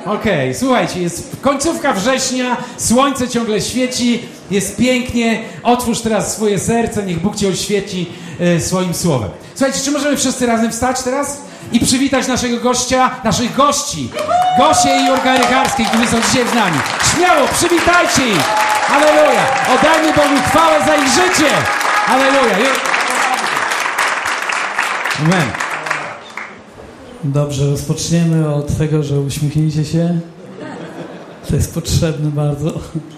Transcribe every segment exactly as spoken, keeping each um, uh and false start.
Okej, okay, słuchajcie, jest końcówka września, słońce ciągle świeci, jest pięknie. Otwórz teraz swoje serce, niech Bóg cię oświeci e, swoim słowem. Słuchajcie, czy możemy wszyscy razem wstać teraz i przywitać naszego gościa, naszych gości, Gosię i Jurka Rycharskich, którzy są dzisiaj z nami. Śmiało, przywitajcie ich! Halleluja! Oddajmy Bogu chwałę za ich życie! Halleluja! Amen. Dobrze, rozpoczniemy od tego, że uśmiechnijcie się. To jest potrzebne bardzo.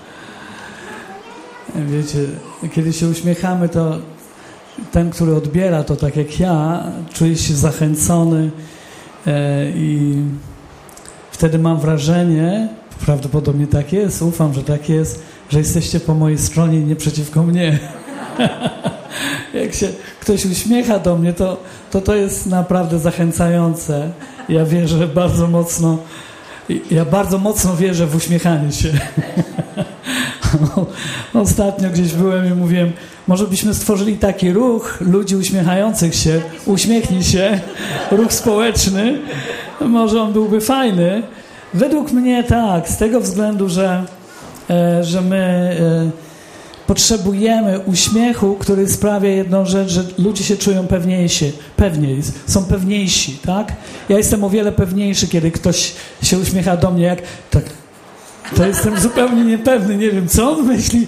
Wiecie, kiedy się uśmiechamy, to ten, który odbiera to, tak jak ja, czuje się zachęcony e, i wtedy mam wrażenie, prawdopodobnie tak jest, ufam, że tak jest, że jesteście po mojej stronie i nie przeciwko mnie. Jak się ktoś uśmiecha do mnie, to, to to jest naprawdę zachęcające. Ja wierzę bardzo mocno, ja bardzo mocno wierzę w uśmiechanie się. Ostatnio gdzieś byłem i mówiłem, może byśmy stworzyli taki ruch ludzi uśmiechających się, uśmiechnij się, ruch społeczny, może on byłby fajny. Według mnie tak, z tego względu, że, e, że my e, potrzebujemy uśmiechu, który sprawia jedną rzecz, że ludzie się czują pewniejsi, pewniej, są pewniejsi, tak? Ja jestem o wiele pewniejszy, kiedy ktoś się uśmiecha do mnie, jak tak, to jestem zupełnie niepewny, nie wiem, co on myśli.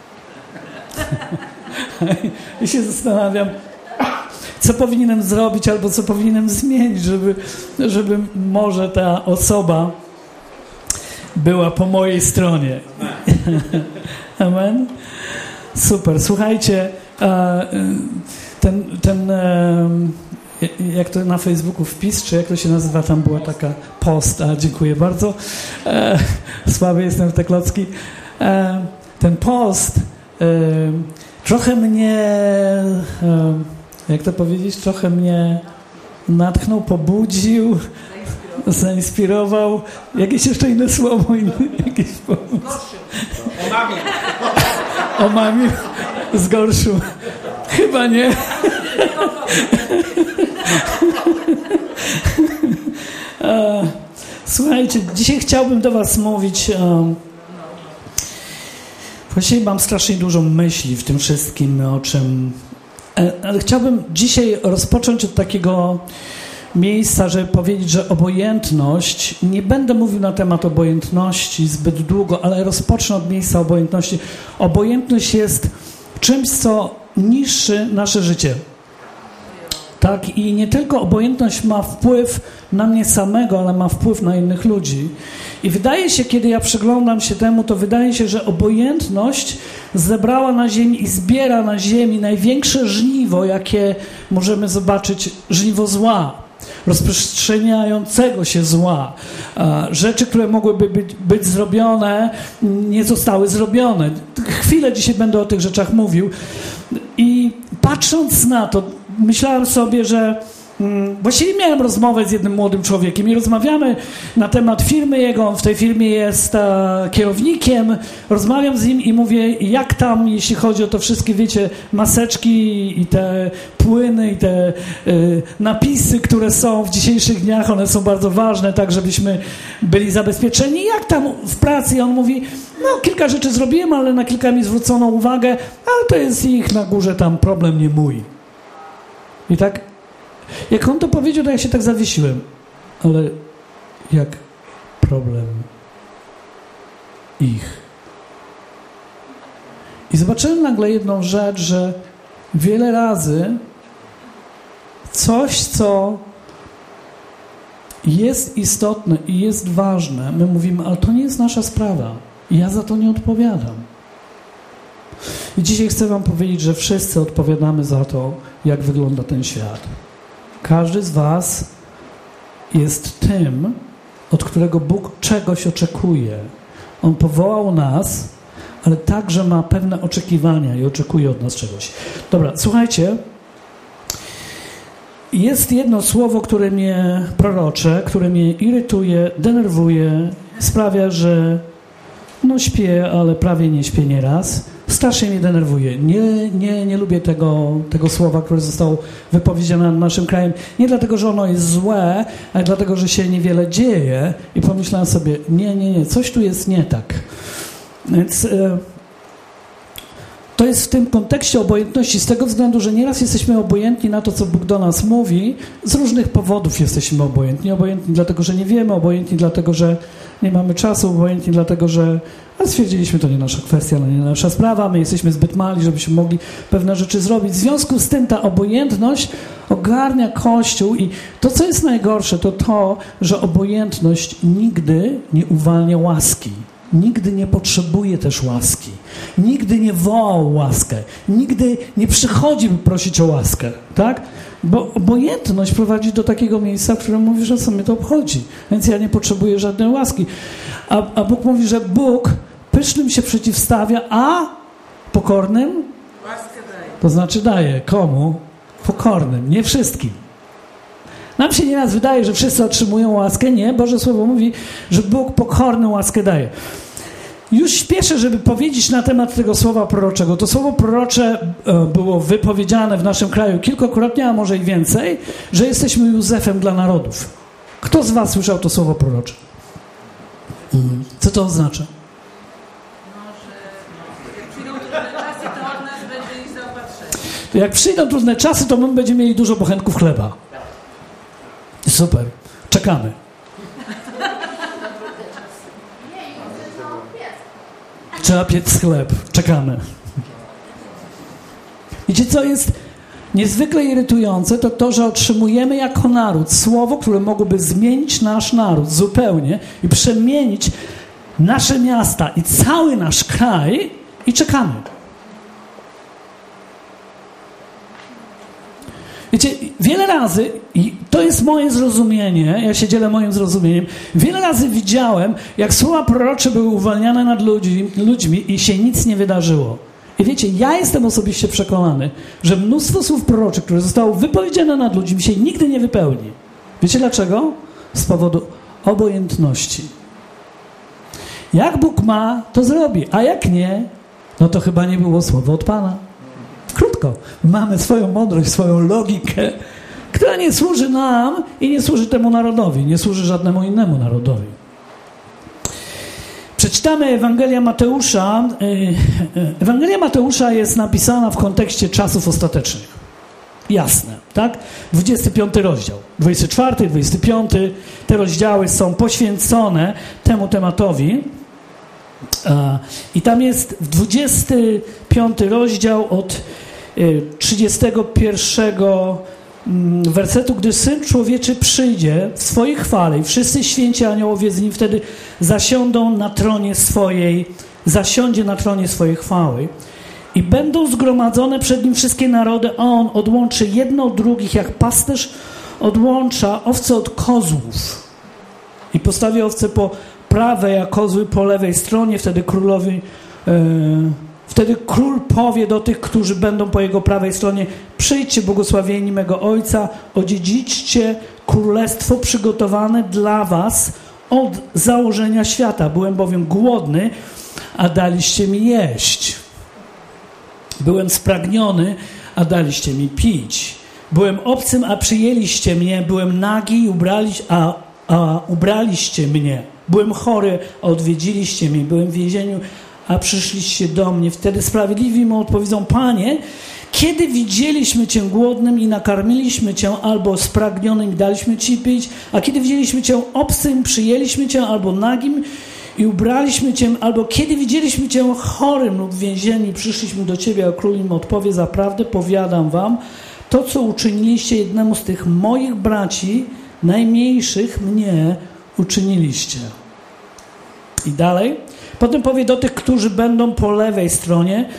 I się zastanawiam, co powinienem zrobić albo co powinienem zmienić, żeby, żeby może ta osoba była po mojej stronie. Amen. Super. Słuchajcie, ten, ten jak to na Facebooku wpis, czy jak to się nazywa, tam była taka post, a dziękuję bardzo. Słaby jestem w te klocki. Ten post trochę mnie, jak to powiedzieć, trochę mnie natchnął, pobudził, zainspirował. Jakieś jeszcze inne słowo, inne, jakieś pomysł. Omamił. Omamił. Zgorszył. Chyba nie. Słuchajcie, dzisiaj chciałbym do was mówić. Właściwie mam strasznie dużo myśli w tym wszystkim, o czym... Ale chciałbym dzisiaj rozpocząć od takiego miejsca, żeby powiedzieć, że obojętność, nie będę mówił na temat obojętności zbyt długo, ale rozpocznę od miejsca obojętności. Obojętność jest czymś, co niszczy nasze życie. Tak? I nie tylko obojętność ma wpływ na mnie samego, ale ma wpływ na innych ludzi. I wydaje się, kiedy ja przyglądam się temu, to wydaje się, że obojętność zebrała na ziemi i zbiera na ziemi największe żniwo, jakie możemy zobaczyć, żniwo zła, rozprzestrzeniającego się zła. Rzeczy, które mogłyby być, być zrobione, nie zostały zrobione. Chwilę dzisiaj będę o tych rzeczach mówił. I patrząc na to, myślałem sobie, że hmm, właściwie miałem rozmowę z jednym młodym człowiekiem i rozmawiamy na temat firmy jego. On w tej firmie jest e, kierownikiem. Rozmawiam z nim i mówię, jak tam, jeśli chodzi o to wszystkie, wiecie, maseczki i te płyny i te e, napisy, które są w dzisiejszych dniach, one są bardzo ważne, tak żebyśmy byli zabezpieczeni. Jak tam w pracy? I on mówi, no kilka rzeczy zrobiłem, ale na kilka mi zwrócono uwagę, ale to jest ich na górze tam problem, nie mój. I tak, jak on to powiedział, to ja się tak zawiesiłem. Ale jak problem ich. I zobaczyłem nagle jedną rzecz, że wiele razy coś, co jest istotne i jest ważne, my mówimy, ale to nie jest nasza sprawa. I ja za to nie odpowiadam. I dzisiaj chcę wam powiedzieć, że wszyscy odpowiadamy za to, jak wygląda ten świat. Każdy z was jest tym, od którego Bóg czegoś oczekuje. On powołał nas, ale także ma pewne oczekiwania i oczekuje od nas czegoś. Dobra, słuchajcie. Jest jedno słowo, które mnie prorocze, które mnie irytuje, denerwuje, sprawia, że no śpię, ale prawie nie śpię nieraz. strasznie mnie denerwuje. Nie, nie, nie lubię tego, tego słowa, które zostało wypowiedziane nad naszym krajem. Nie dlatego, że ono jest złe, ale dlatego, że się niewiele dzieje. I pomyślałem sobie, nie, nie, nie, coś tu jest nie tak. Więc e, to jest w tym kontekście obojętności z tego względu, że nieraz jesteśmy obojętni na to, co Bóg do nas mówi. Z różnych powodów jesteśmy obojętni. Obojętni dlatego, że nie wiemy, obojętni dlatego, że nie mamy czasu, obojętni dlatego, że a stwierdziliśmy, to nie nasza kwestia, no nie nasza sprawa, my jesteśmy zbyt mali, żebyśmy mogli pewne rzeczy zrobić. W związku z tym ta obojętność ogarnia Kościół i to, co jest najgorsze, to to, że obojętność nigdy nie uwalnia łaski. Nigdy nie potrzebuje też łaski. Nigdy nie woła o łaskę. Nigdy nie przychodzi, by prosić o łaskę. Tak? Bo obojętność prowadzi do takiego miejsca, w którym mówi, że co mnie to obchodzi. Więc ja nie potrzebuję żadnej łaski. A, a Bóg mówi, że Bóg pysznym się przeciwstawia, a pokornym? Łaskę daje. To znaczy daje. Komu? Pokornym. Nie wszystkim. Nam się nieraz wydaje, że wszyscy otrzymują łaskę. Nie, Boże Słowo mówi, że Bóg pokorny łaskę daje. Już śpieszę, żeby powiedzieć na temat tego słowa proroczego. To słowo prorocze było wypowiedziane w naszym kraju kilkakrotnie, a może i więcej, że jesteśmy Józefem dla narodów. Kto z was słyszał to słowo prorocze? Mhm. Co to oznacza? No, że jak przyjdą trudne czasy, to od nas będzie ich zaopatrzenie. To jak przyjdą trudne czasy, to my będziemy mieli dużo bochenków chleba. Super. Czekamy. Trzeba piec chleb. Czekamy. Wiecie, co jest niezwykle irytujące, to to, że otrzymujemy jako naród słowo, które mogłoby zmienić nasz naród zupełnie i przemienić nasze miasta i cały nasz kraj i czekamy. Wiecie, wiele razy, i to jest moje zrozumienie, ja się dzielę moim zrozumieniem, wiele razy widziałem, jak słowa prorocze były uwalniane nad ludźmi, ludźmi i się nic nie wydarzyło. I wiecie, ja jestem osobiście przekonany, że mnóstwo słów proroczych, które zostało wypowiedziane nad ludźmi, się nigdy nie wypełni. Wiecie dlaczego? Z powodu obojętności. Jak Bóg ma, to zrobi, a jak nie, no to chyba nie było słowa od Pana. Krótko. Mamy swoją mądrość, swoją logikę, która nie służy nam i nie służy temu narodowi, nie służy żadnemu innemu narodowi. Przeczytamy Ewangelia Mateusza. Ewangelia Mateusza jest napisana w kontekście czasów ostatecznych. Jasne, tak? dwudziesty piąty rozdział. dwudziesty czwarty, dwudziesty piąty. Te rozdziały są poświęcone temu tematowi. I tam jest w dwudziesty piąty rozdział od trzydziestego pierwszego wersetu, gdy Syn Człowieczy przyjdzie w swojej chwale i wszyscy święci aniołowie z Nim wtedy zasiądą na tronie swojej, zasiądzie na tronie swojej chwały i będą zgromadzone przed Nim wszystkie narody, a On odłączy jedno od drugich, jak pasterz odłącza owce od kozłów i postawi owce po prawej, a kozły po lewej stronie. Wtedy królowi, yy, wtedy król powie do tych, którzy będą po jego prawej stronie: przyjdźcie, błogosławieni mego Ojca, odziedziczcie królestwo przygotowane dla was od założenia świata. Byłem bowiem głodny, a daliście mi jeść. Byłem spragniony, a daliście mi pić. Byłem obcym, a przyjęliście mnie. Byłem nagi, ubrali, a, a ubraliście mnie. Byłem chory, a odwiedziliście mnie. Byłem w więzieniu, a przyszliście do mnie. Wtedy sprawiedliwi mu odpowiedzą: Panie, kiedy widzieliśmy Cię głodnym i nakarmiliśmy Cię, albo spragnionym i daliśmy Ci pić, a kiedy widzieliśmy Cię obcym, przyjęliśmy Cię, albo nagim i ubraliśmy Cię, albo kiedy widzieliśmy Cię chorym lub w więzieniu i przyszliśmy do Ciebie, a król im odpowie: zaprawdę powiadam Wam, to co uczyniliście jednemu z tych moich braci, najmniejszych, mnie uczyniliście. I dalej. Potem powie do tych, którzy będą po lewej stronie: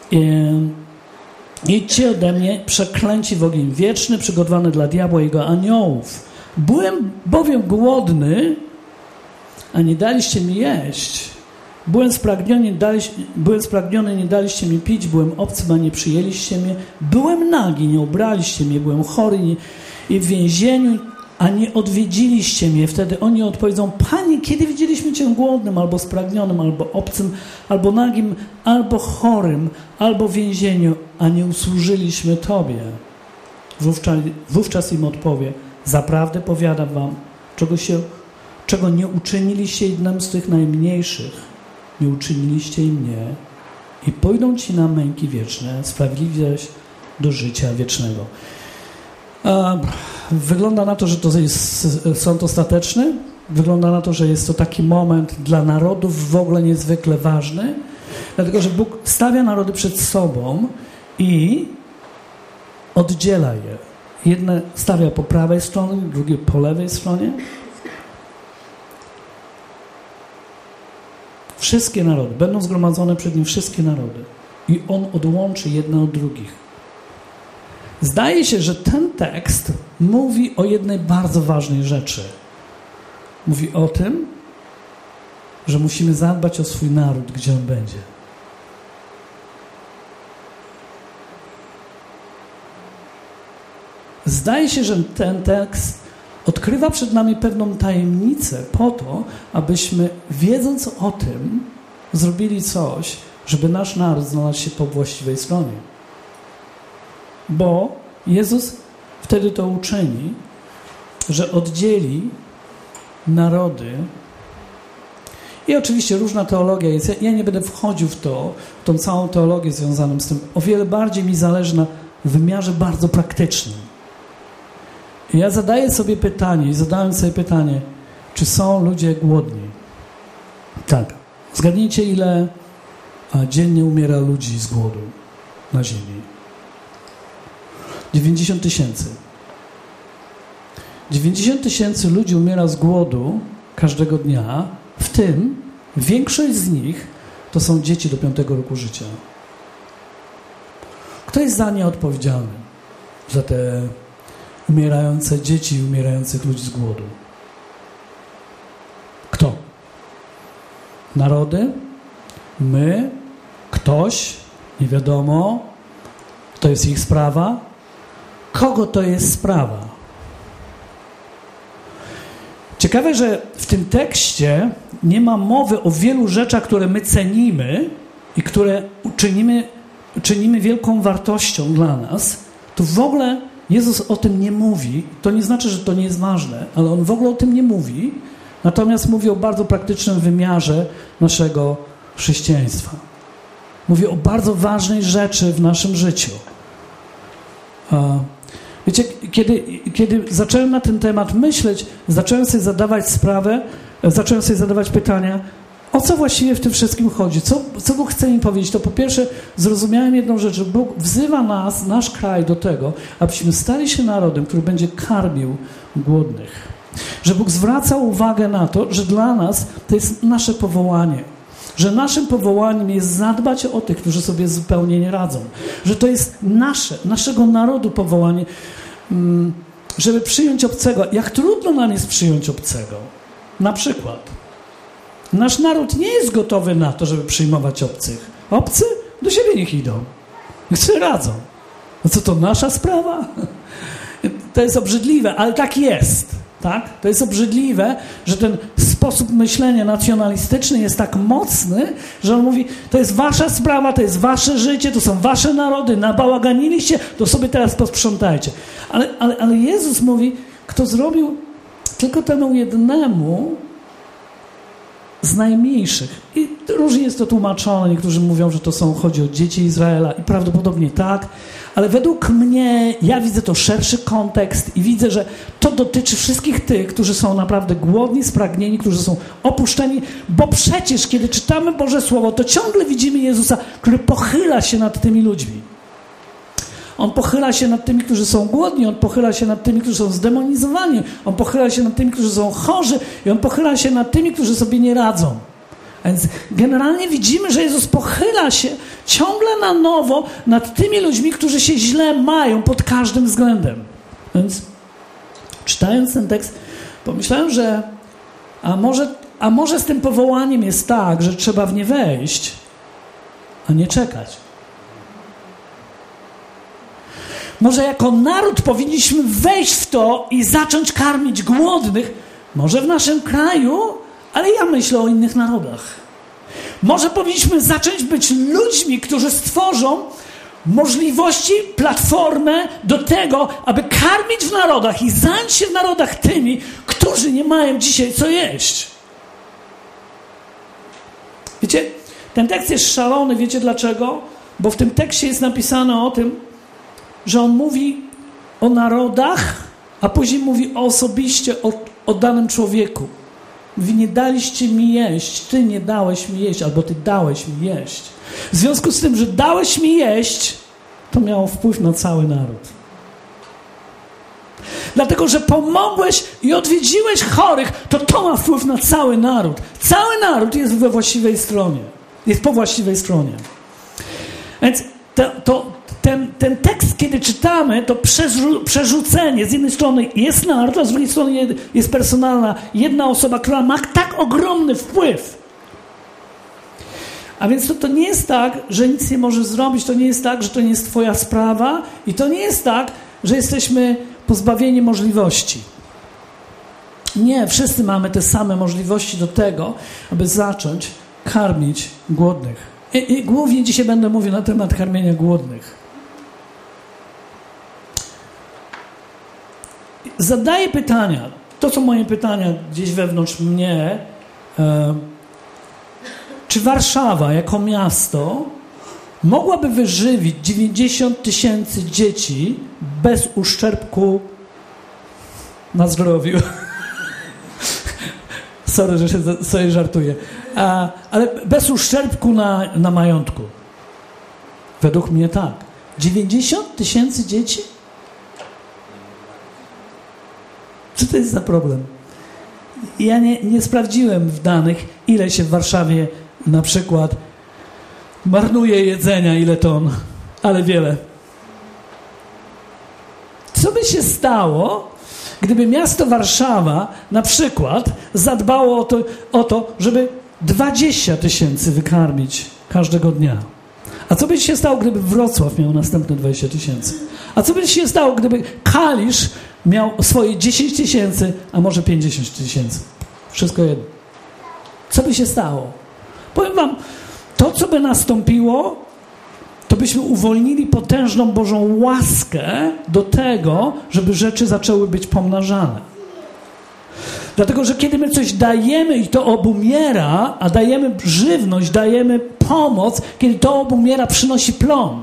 idźcie ode mnie, przeklęci w ogień wieczny, przygotowany dla diabła i jego aniołów. Byłem bowiem głodny, a nie daliście mi jeść. Byłem spragniony, nie daliście, byłem spragniony, nie daliście mi pić. Byłem obcym, a nie przyjęliście mnie. Byłem nagi, nie ubraliście mnie. Byłem chory nie, i w więzieniu a nie odwiedziliście mnie. Wtedy oni odpowiedzą: Panie, kiedy widzieliśmy Cię głodnym, albo spragnionym, albo obcym, albo nagim, albo chorym, albo w więzieniu, a nie usłużyliśmy Tobie? Wówczas, wówczas im odpowie: zaprawdę powiadam wam, czego, się, czego nie uczyniliście jednemu z tych najmniejszych, nie uczyniliście i mnie, i pójdą ci na męki wieczne, sprawiedliwi zaś do życia wiecznego. Wygląda na to, że to jest sąd ostateczny. Wygląda na to, że jest to taki moment dla narodów w ogóle niezwykle ważny, dlatego że Bóg stawia narody przed sobą i oddziela je. Jedne stawia po prawej stronie, drugie po lewej stronie. Wszystkie narody, będą zgromadzone przed Nim wszystkie narody. I On odłączy jedne od drugich. Zdaje się, że ten tekst mówi o jednej bardzo ważnej rzeczy. Mówi o tym, że musimy zadbać o swój naród, gdzie on będzie. Zdaje się, że ten tekst odkrywa przed nami pewną tajemnicę po to, abyśmy, wiedząc o tym, zrobili coś, żeby nasz naród znalazł się po właściwej stronie. Bo Jezus wtedy to uczyni, że oddzieli narody. I oczywiście różna teologia jest. Ja, ja nie będę wchodził w to, w tą całą teologię związaną z tym. O wiele bardziej mi zależy na wymiarze bardzo praktycznym. I ja zadaję sobie pytanie, i zadałem sobie pytanie, czy są ludzie głodni? Tak. Zgadnijcie, ile dziennie umiera ludzi z głodu na ziemi. dziewięćdziesiąt tysięcy. dziewięćdziesiąt tysięcy ludzi umiera z głodu każdego dnia, w tym większość z nich to są dzieci do piątego roku życia. Kto jest za nie odpowiedzialny? Za te umierające dzieci i umierających ludzi z głodu? Kto? Narody? My? Ktoś? Nie wiadomo. To jest ich sprawa. Kogo to jest sprawa? Ciekawe, że w tym tekście nie ma mowy o wielu rzeczach, które my cenimy i które czynimy, czynimy wielką wartością dla nas. To w ogóle Jezus o tym nie mówi. To nie znaczy, że to nie jest ważne, ale On w ogóle o tym nie mówi. Natomiast mówi o bardzo praktycznym wymiarze naszego chrześcijaństwa. Mówi o bardzo ważnej rzeczy w naszym życiu. Wiecie, kiedy, kiedy zacząłem na ten temat myśleć, zacząłem sobie zadawać sprawę, zacząłem sobie zadawać pytania, o co właściwie w tym wszystkim chodzi? Co, co Bóg chce mi powiedzieć? To po pierwsze zrozumiałem jedną rzecz, że Bóg wzywa nas, nasz kraj do tego, abyśmy stali się narodem, który będzie karmił głodnych. Że Bóg zwraca uwagę na to, że dla nas to jest nasze powołanie. Że naszym powołaniem jest zadbać o tych, którzy sobie zupełnie nie radzą. Że to jest nasze, naszego narodu powołanie, żeby przyjąć obcego. Jak trudno nam jest przyjąć obcego. Na przykład. Nasz naród nie jest gotowy na to, żeby przyjmować obcych. Obcy? Do siebie niech idą. Niech sobie radzą. No co to, nasza sprawa? To jest obrzydliwe, ale tak jest. Tak? To jest obrzydliwe, że ten sposób myślenia nacjonalistyczny jest tak mocny, że on mówi, to jest wasza sprawa, to jest wasze życie, to są wasze narody, nabałaganiliście, to sobie teraz posprzątajcie. Ale, ale, ale Jezus mówi, kto zrobił tylko temu jednemu z najmniejszych. I różnie jest to tłumaczone. Niektórzy mówią, że to są, chodzi o dzieci Izraela i prawdopodobnie tak, ale według mnie ja widzę to szerszy kontekst i widzę, że to dotyczy wszystkich tych, którzy są naprawdę głodni, spragnieni, którzy są opuszczeni, bo przecież kiedy czytamy Boże Słowo, to ciągle widzimy Jezusa, który pochyla się nad tymi ludźmi. On pochyla się nad tymi, którzy są głodni, On pochyla się nad tymi, którzy są zdemonizowani, On pochyla się nad tymi, którzy są chorzy i On pochyla się nad tymi, którzy sobie nie radzą. A więc generalnie widzimy, że Jezus pochyla się ciągle na nowo nad tymi ludźmi, którzy się źle mają pod każdym względem. Więc czytając ten tekst, pomyślałem, że a może, a może z tym powołaniem jest tak, że trzeba w nie wejść, a nie czekać. Może jako naród powinniśmy wejść w to i zacząć karmić głodnych, może w naszym kraju, ale ja myślę o innych narodach. Może powinniśmy zacząć być ludźmi, którzy stworzą możliwości, platformę do tego, aby karmić w narodach i zająć się w narodach tymi, którzy nie mają dzisiaj co jeść. Wiecie, ten tekst jest szalony, wiecie dlaczego? Bo w tym tekście jest napisane o tym, że on mówi o narodach, a później mówi osobiście o, o danym człowieku. Mówi, nie daliście mi jeść, ty nie dałeś mi jeść, albo ty dałeś mi jeść. W związku z tym, że dałeś mi jeść, to miało wpływ na cały naród. Dlatego, że pomogłeś i odwiedziłeś chorych, to to ma wpływ na cały naród. Cały naród jest we właściwej stronie. Jest po właściwej stronie. Więc to, to, ten, ten tekst, kiedy czytamy, to przerzu, przerzucenie. Z jednej strony jest naród, a z drugiej strony jest personalna jedna osoba, która ma tak ogromny wpływ. A więc to, to nie jest tak, że nic nie możesz zrobić, to nie jest tak, że to nie jest twoja sprawa i to nie jest tak, że jesteśmy pozbawieni możliwości. Nie, wszyscy mamy te same możliwości do tego, aby zacząć karmić głodnych. I, i głównie dzisiaj będę mówił na temat karmienia głodnych. Zadaję pytania. To są moje pytania gdzieś wewnątrz mnie. E, czy Warszawa jako miasto mogłaby wyżywić dziewięćdziesiąt tysięcy dzieci bez uszczerbku na zdrowiu? Sorry, że się sobie żartuję. A, ale bez uszczerbku na, na majątku. Według mnie tak. dziewięćdziesiąt tysięcy dzieci? Co to jest za problem? Ja nie, nie sprawdziłem w danych, ile się w Warszawie na przykład marnuje jedzenia, ile ton, ale wiele. Co by się stało, gdyby miasto Warszawa na przykład zadbało o to, o to, żeby dwadzieścia tysięcy wykarmić każdego dnia? A co by się stało, gdyby Wrocław miał następne dwadzieścia tysięcy? A co by się stało, gdyby Kalisz miał swoje dziesięć tysięcy, a może pięćdziesiąt tysięcy? Wszystko jedno. Co by się stało? Powiem wam, to co by nastąpiło, to byśmy uwolnili potężną Bożą łaskę do tego, żeby rzeczy zaczęły być pomnażane. Dlatego, że kiedy my coś dajemy i to obumiera, a dajemy żywność, dajemy pomoc, kiedy to obumiera, przynosi plon.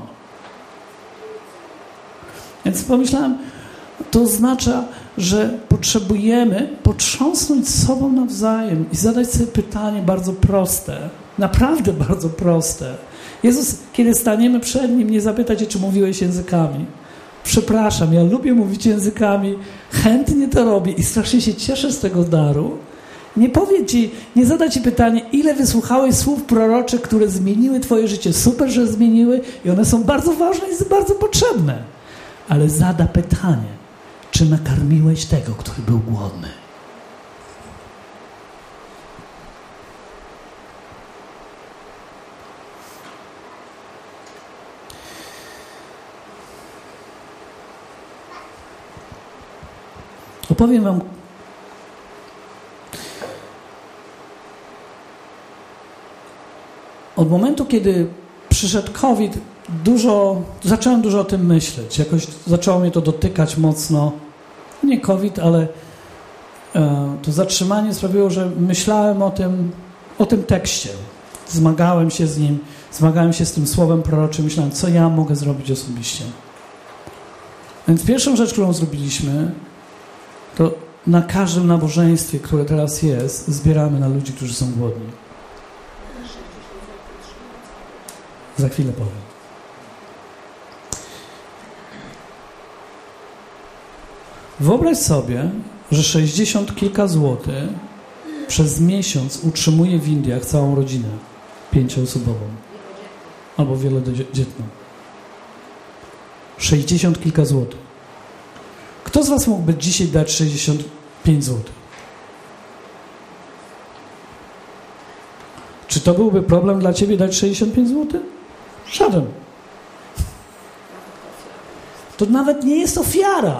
Więc pomyślałem, to oznacza, że potrzebujemy potrząsnąć sobą nawzajem i zadać sobie pytanie bardzo proste, naprawdę bardzo proste. Jezus, kiedy staniemy przed Nim, nie zapyta Cię, czy mówiłeś językami. Przepraszam, ja lubię mówić językami, chętnie to robię i strasznie się cieszę z tego daru. Nie powie Ci, nie zada Ci pytanie, ile wysłuchałeś słów proroczych, które zmieniły Twoje życie. Super, że zmieniły i one są bardzo ważne i bardzo potrzebne. Ale zada pytanie, czy nakarmiłeś tego, który był głodny? Opowiem wam od momentu, kiedy przyszedł COVID, dużo, zacząłem dużo o tym myśleć. Jakoś zaczęło mnie to dotykać mocno. Nie COVID, ale e, to zatrzymanie sprawiło, że myślałem o tym, o tym tekście. Zmagałem się z nim, zmagałem się z tym słowem proroczym. Myślałem, co ja mogę zrobić osobiście. Więc pierwszą rzecz, którą zrobiliśmy, to na każdym nabożeństwie, które teraz jest, zbieramy na ludzi, którzy są głodni. Za chwilę powiem. Wyobraź sobie, że sześćdziesiąt kilka złotych przez miesiąc utrzymuje w Indiach całą rodzinę pięcioosobową albo wielodzietną. sześćdziesiąt kilka złotych. Kto z was mógłby dzisiaj dać sześćdziesiąt pięć złotych? Czy to byłby problem dla ciebie dać sześćdziesiąt pięć złotych? Żaden. To to nawet nie jest ofiara.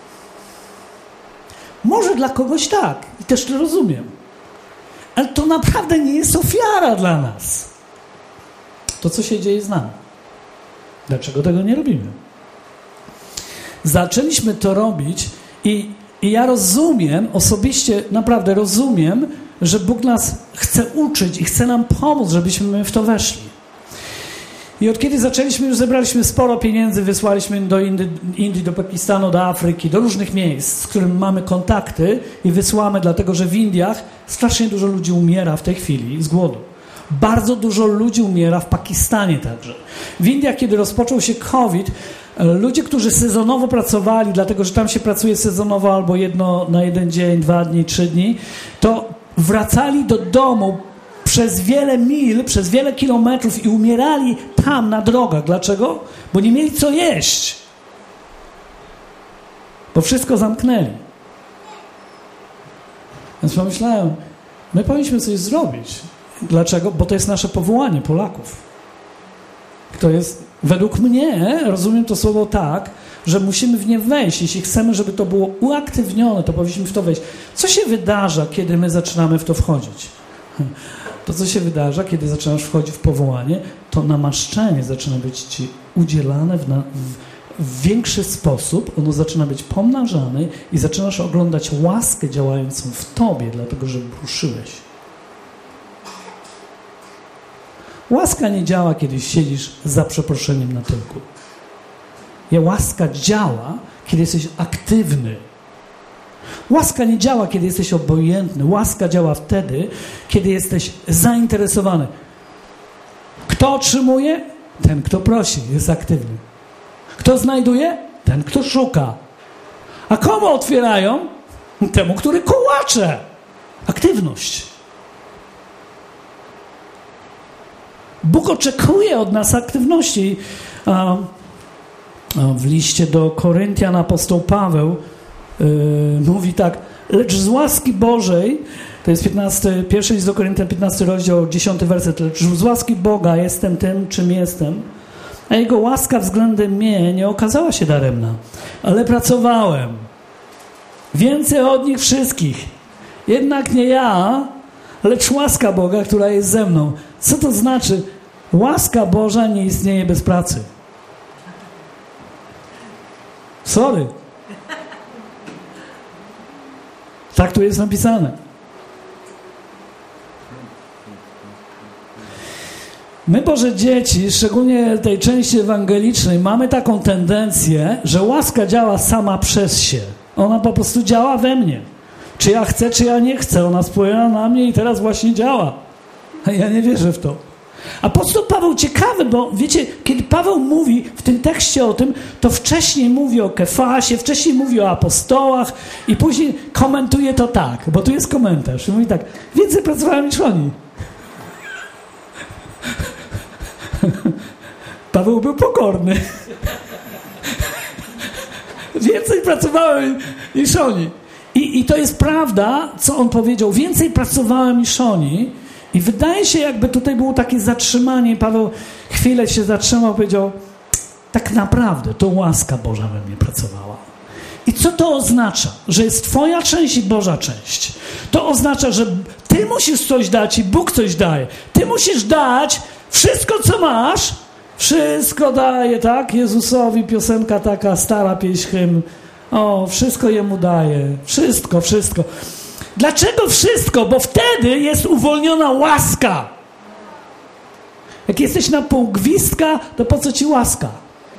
Może dla kogoś tak, i też to rozumiem. Ale to naprawdę nie jest ofiara dla nas. To, co się dzieje z nami. Dlaczego tego nie robimy? Zaczęliśmy to robić i, i ja rozumiem, osobiście naprawdę rozumiem, że Bóg nas chce uczyć i chce nam pomóc, żebyśmy w to weszli. I od kiedy zaczęliśmy, już zebraliśmy sporo pieniędzy, wysłaliśmy do Indii, Indii, do Pakistanu, do Afryki, do różnych miejsc, z którymi mamy kontakty i wysyłamy, dlatego że w Indiach strasznie dużo ludzi umiera w tej chwili z głodu. Bardzo dużo ludzi umiera w Pakistanie także. W Indiach, kiedy rozpoczął się COVID, ludzie, którzy sezonowo pracowali, dlatego że tam się pracuje sezonowo albo jedno na jeden dzień, dwa dni, trzy dni, to wracali do domu przez wiele mil, przez wiele kilometrów i umierali tam na drogach. Dlaczego? Bo nie mieli co jeść. Bo wszystko zamknęli. Więc pomyślałem, my powinniśmy coś zrobić. Dlaczego? Bo to jest nasze powołanie Polaków. To jest, według mnie, rozumiem to słowo tak, że musimy w nie wejść. Jeśli chcemy, żeby to było uaktywnione, to powinniśmy w to wejść. Co się wydarza, kiedy my zaczynamy w to wchodzić? To, co się wydarza, kiedy zaczynasz wchodzić w powołanie, to namaszczenie zaczyna być ci udzielane w, na, w, w większy sposób. Ono zaczyna być pomnażane i zaczynasz oglądać łaskę działającą w tobie, dlatego że ruszyłeś. Łaska nie działa, kiedy siedzisz za przeproszeniem na tyłku. Łaska działa, kiedy jesteś aktywny. Łaska nie działa, kiedy jesteś obojętny. Łaska działa wtedy, kiedy jesteś zainteresowany. Kto otrzymuje? Ten, kto prosi, jest aktywny. Kto znajduje? Ten, kto szuka. A komu otwierają? Temu, który kołacze. Aktywność. Bóg oczekuje od nas aktywności. A, a w liście do Koryntian apostoł Paweł Yy, mówi tak, lecz z łaski Bożej, to jest piętnasty, pierwszy list do Koryntian, piętnasty rozdział, dziesiąty werset, lecz z łaski Boga jestem tym, czym jestem, a Jego łaska względem mnie nie okazała się daremna, ale pracowałem więcej od nich wszystkich, jednak nie ja, lecz łaska Boga, która jest ze mną. Co to znaczy? Łaska Boża nie istnieje bez pracy. Sorry. Tak tu jest napisane. My, Boże dzieci, szczególnie tej części ewangelicznej, mamy taką tendencję, że łaska działa sama przez się. Ona po prostu działa we mnie. Czy ja chcę, czy ja nie chcę. Ona spływa na mnie i teraz właśnie działa. A ja nie wierzę w to. Apostoł Paweł ciekawy, bo wiecie, kiedy Paweł mówi w tym tekście o tym, to wcześniej mówi o Kefasie, wcześniej mówi o apostołach i później komentuje to tak, bo tu jest komentarz. I mówi tak, więcej pracowałem niż oni. Paweł był pokorny. Więcej pracowałem niż oni. I, I to jest prawda, co on powiedział. Więcej pracowałem niż oni. I wydaje się, jakby tutaj było takie zatrzymanie. Paweł chwilę się zatrzymał, powiedział, tak naprawdę to łaska Boża we mnie pracowała. I co to oznacza? Że jest twoja część i Boża część. To oznacza, że ty musisz coś dać i Bóg coś daje. Ty musisz dać wszystko, co masz. Wszystko daje, tak? Jezusowi piosenka taka, stara pieśń, hymn. O, wszystko Jemu daje. Wszystko, wszystko. Dlaczego wszystko? Bo wtedy jest uwolniona łaska. Jak jesteś na pół gwizdka, to po co ci łaska?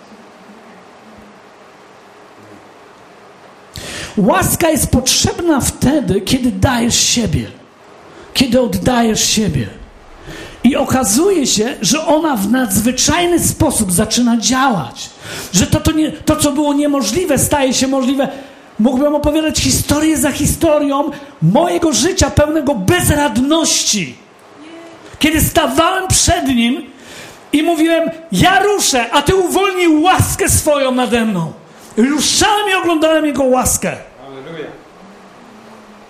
Łaska jest potrzebna wtedy, kiedy dajesz siebie. Kiedy oddajesz siebie. I okazuje się, że ona w nadzwyczajny sposób zaczyna działać. Że to, to, nie, to co było niemożliwe, staje się możliwe. Mógłbym opowiadać historię za historią mojego życia pełnego bezradności. Kiedy stawałem przed Nim i mówiłem, ja ruszę, a Ty uwolnij łaskę swoją nade mną. Ruszałem i oglądałem Jego łaskę. Alleluja.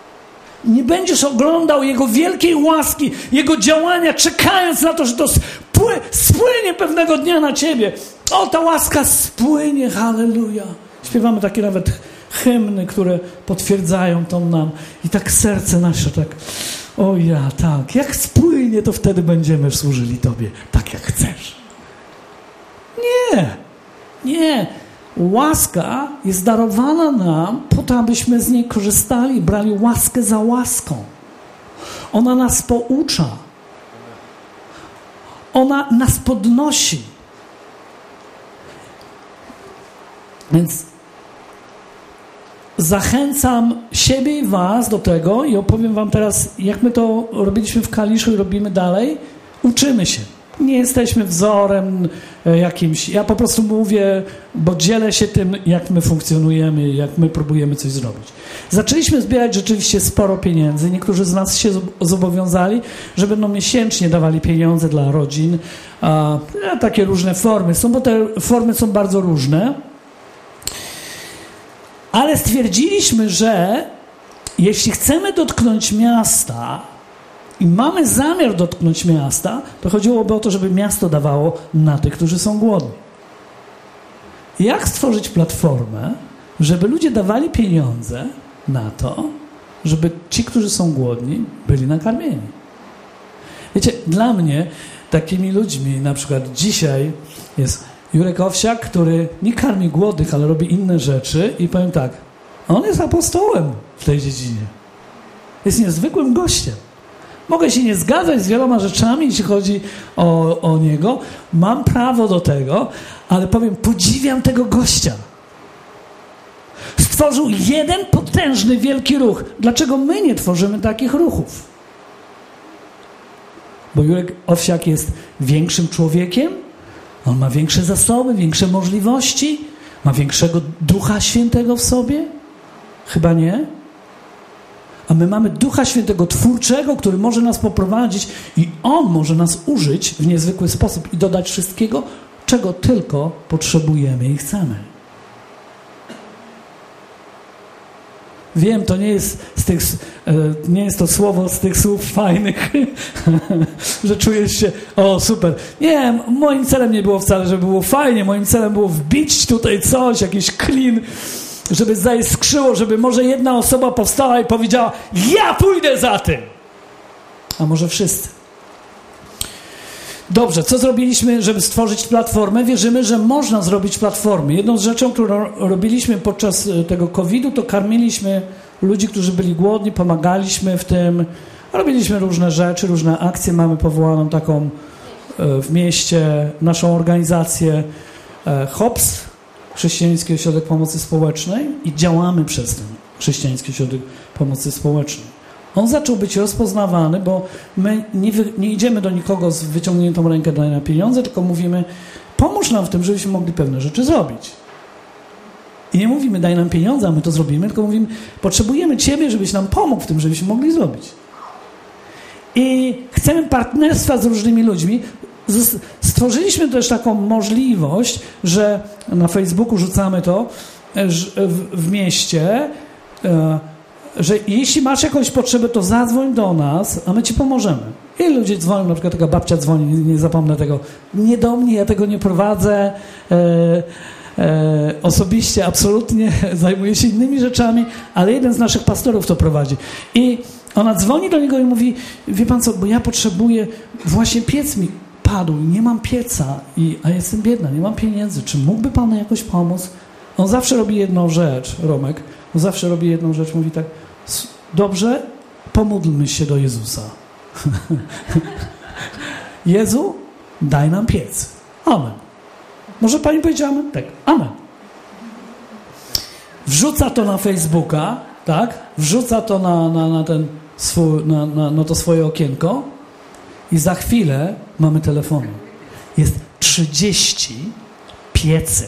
Nie będziesz oglądał Jego wielkiej łaski, Jego działania, czekając na to, że to spły, spłynie pewnego dnia na ciebie. O, ta łaska spłynie, halleluja. Śpiewamy takie nawet hymny, które potwierdzają to nam. I tak serce nasze tak, o ja, tak, jak spłynie, to wtedy będziemy służyli Tobie tak, jak chcesz. Nie, nie. Łaska jest darowana nam po to, abyśmy z niej korzystali, brali łaskę za łaską. Ona nas poucza. Ona nas podnosi. Więc zachęcam siebie i was do tego i opowiem wam teraz, jak my to robiliśmy w Kaliszu i robimy dalej. Uczymy się. Nie jesteśmy wzorem jakimś. Ja po prostu mówię, bo dzielę się tym, jak my funkcjonujemy, jak my próbujemy coś zrobić. Zaczęliśmy zbierać rzeczywiście sporo pieniędzy. Niektórzy z nas się zobowiązali, że będą miesięcznie dawali pieniądze dla rodzin. A, a takie różne formy są, bo te formy są bardzo różne. Ale stwierdziliśmy, że jeśli chcemy dotknąć miasta i mamy zamiar dotknąć miasta, to chodziłoby o to, żeby miasto dawało na tych, którzy są głodni. Jak stworzyć platformę, żeby ludzie dawali pieniądze na to, żeby ci, którzy są głodni, byli nakarmieni? Wiecie, dla mnie takimi ludźmi na przykład dzisiaj jest Jurek Owsiak, który nie karmi głodnych, ale robi inne rzeczy i powiem tak, on jest apostołem w tej dziedzinie. Jest niezwykłym gościem. Mogę się nie zgadzać z wieloma rzeczami, jeśli chodzi o, o niego. Mam prawo do tego, ale powiem, podziwiam tego gościa. Stworzył jeden potężny, wielki ruch. Dlaczego my nie tworzymy takich ruchów? Bo Jurek Owsiak jest większym człowiekiem, on ma większe zasoby, większe możliwości, ma większego Ducha Świętego w sobie? Chyba nie. A my mamy Ducha Świętego Twórczego, który może nas poprowadzić i On może nas użyć w niezwykły sposób i dodać wszystkiego, czego tylko potrzebujemy i chcemy. Wiem, to nie jest z tych, nie jest to słowo z tych słów fajnych, że czujesz się, o super. Nie, moim celem nie było wcale, żeby było fajnie, moim celem było wbić tutaj coś, jakiś klin, żeby zaiskrzyło, żeby może jedna osoba powstała i powiedziała, ja pójdę za tym. A może wszyscy. Dobrze, co zrobiliśmy, żeby stworzyć platformę? Wierzymy, że można zrobić platformy. Jedną z rzeczy, którą robiliśmy podczas tego kowida, to karmiliśmy ludzi, którzy byli głodni, pomagaliśmy w tym, robiliśmy różne rzeczy, różne akcje. Mamy powołaną taką w mieście naszą organizację HOPS, Chrześcijański Ośrodek Pomocy Społecznej, i działamy przez ten Chrześcijański Ośrodek Pomocy Społecznej. On zaczął być rozpoznawany, bo my nie, wy, nie idziemy do nikogo z wyciągniętą rękę, daj na pieniądze, tylko mówimy, pomóż nam w tym, żebyśmy mogli pewne rzeczy zrobić. I nie mówimy, daj nam pieniądze, a my to zrobimy, tylko mówimy, potrzebujemy Ciebie, żebyś nam pomógł w tym, żebyśmy mogli zrobić. I chcemy partnerstwa z różnymi ludźmi. Stworzyliśmy też taką możliwość, że na Facebooku rzucamy to w, w mieście, że jeśli masz jakąś potrzebę, to zadzwoń do nas, a my ci pomożemy. I ludzie dzwonią, na przykład taka babcia dzwoni, nie zapomnę tego, nie do mnie, ja tego nie prowadzę, e, e, osobiście absolutnie zajmuję się innymi rzeczami, ale jeden z naszych pastorów to prowadzi. I ona dzwoni do niego i mówi, wie pan co, bo ja potrzebuję, właśnie piec mi padł, nie mam pieca, i, a jestem biedna, nie mam pieniędzy, czy mógłby pan jakoś pomóc? On zawsze robi jedną rzecz, Romek, on zawsze robi jedną rzecz, mówi tak, dobrze, pomódlmy się do Jezusa. Jezu, daj nam piec. Amen. Może pani powiedzieć amen? Tak, amen. Wrzuca to na Facebooka, tak? Wrzuca to na, na, na, ten swój, na, na, na to swoje okienko i za chwilę mamy telefony. Jest trzydzieści piecy.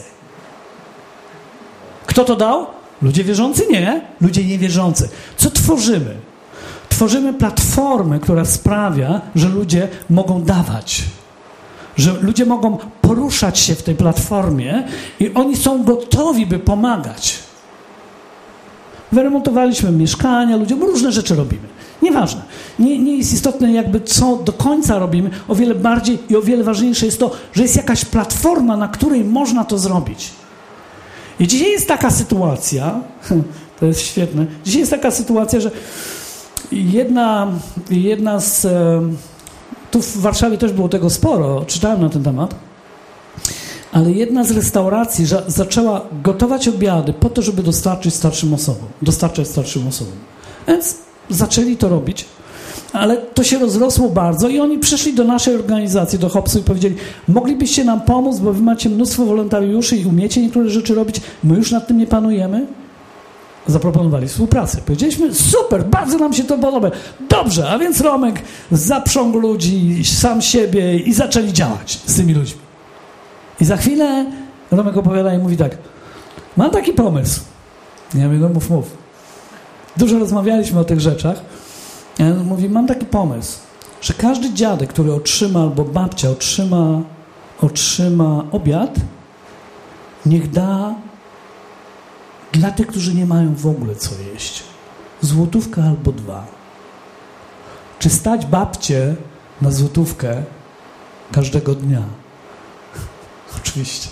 Kto to dał? Ludzie wierzący? Nie. Ludzie niewierzący. Co tworzymy? Tworzymy platformę, która sprawia, że ludzie mogą dawać. Że ludzie mogą poruszać się w tej platformie i oni są gotowi, by pomagać. Wyremontowaliśmy mieszkania, ludziom różne rzeczy robimy. Nieważne. Nie, nie jest istotne jakby co do końca robimy. O wiele bardziej i o wiele ważniejsze jest to, że jest jakaś platforma, na której można to zrobić. I dzisiaj jest taka sytuacja, to jest świetne, dzisiaj jest taka sytuacja, że jedna, jedna z... Tu w Warszawie też było tego sporo, czytałem na ten temat, ale jedna z restauracji że zaczęła gotować obiady po to, żeby dostarczyć starszym osobom, dostarczać starszym osobom. Więc zaczęli to robić, ale to się rozrosło bardzo i oni przyszli do naszej organizacji, do Hopsu i powiedzieli, moglibyście nam pomóc, bo wy macie mnóstwo wolontariuszy i umiecie niektóre rzeczy robić, my już nad tym nie panujemy. Zaproponowali współpracę. Powiedzieliśmy, super, bardzo nam się to podoba. Dobrze, a więc Romek zaprzągł ludzi, sam siebie i zaczęli działać z tymi ludźmi. I za chwilę Romek opowiada i mówi tak, mam taki pomysł. Ja mówię, no mów, mów. Dużo rozmawialiśmy o tych rzeczach. Ja mówię, mam taki pomysł, że każdy dziadek, który otrzyma, albo babcia otrzyma, otrzyma obiad, niech da dla tych, którzy nie mają w ogóle co jeść. Złotówkę albo dwa. Czy stać babcię na złotówkę każdego dnia? Oczywiście.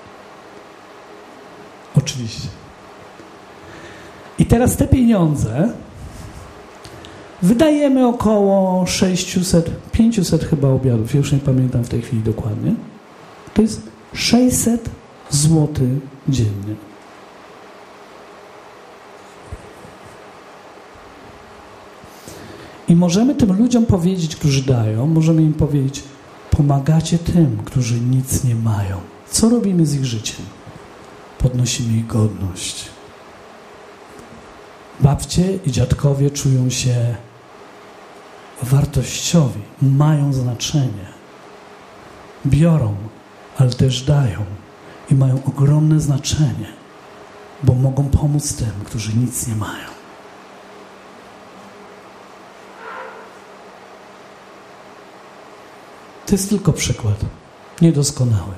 Oczywiście. I teraz te pieniądze wydajemy około sześćset, pięćset chyba obiadów. Ja już nie pamiętam w tej chwili dokładnie. To jest sześćset złotych dziennie. I możemy tym ludziom powiedzieć, którzy dają, możemy im powiedzieć, pomagacie tym, którzy nic nie mają. Co robimy z ich życiem? Podnosimy ich godność. Babcie i dziadkowie czują się wartościowi, mają znaczenie. Biorą, ale też dają i mają ogromne znaczenie, bo mogą pomóc tym, którzy nic nie mają. To jest tylko przykład, niedoskonały.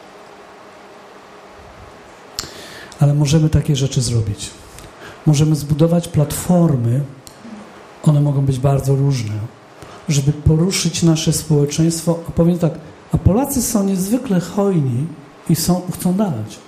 Ale możemy takie rzeczy zrobić. Możemy zbudować platformy, one mogą być bardzo różne, żeby poruszyć nasze społeczeństwo. A powiem tak, a Polacy są niezwykle hojni i są, chcą dawać.